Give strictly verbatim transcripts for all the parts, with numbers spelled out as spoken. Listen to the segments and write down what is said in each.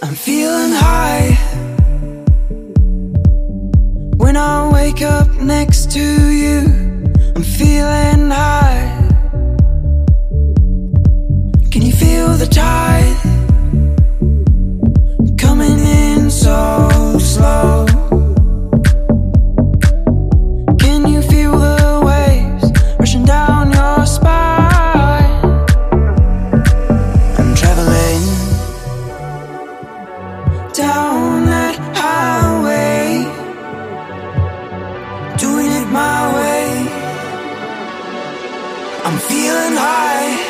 I'm feeling high when I wake up next to you. I'm feeling high. Can you feel the tide coming in so slow? Can you feel the waves rushing down your spine? I'm traveling down that highway, doing it my way. I'm feeling high.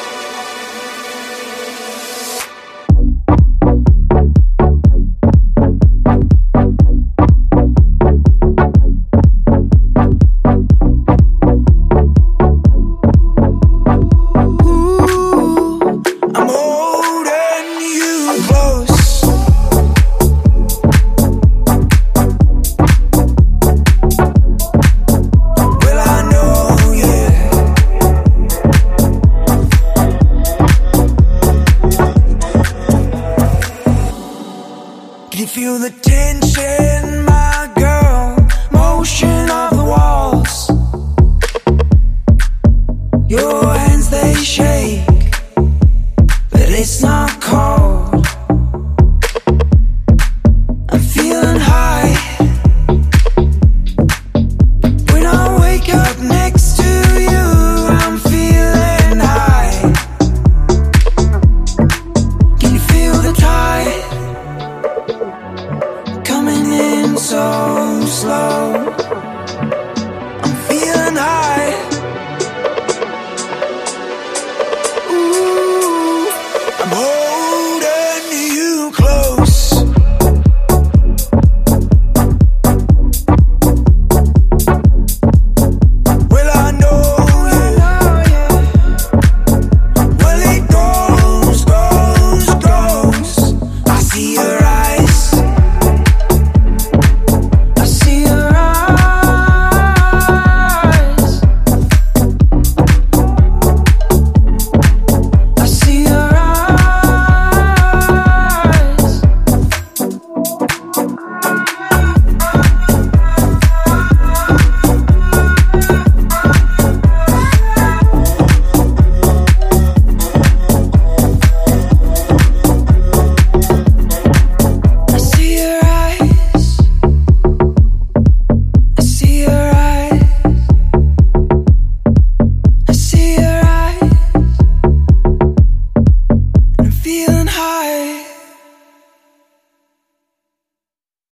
Can you feel the tension, my girl? Motion of the walls. Your hands, they shake, but it's not cold. I'm feeling high when I wake up next to you. I'm feeling high. Can you feel the tide coming in so slow? I'm feeling high. Ooh, I'm holding you close. Well, I know you. Well, it goes, goes, goes. I see your eyes. I see your eyes. I see your eyes. I see your eyes. I see your eyes. I see your eyes. And I'm feeling high.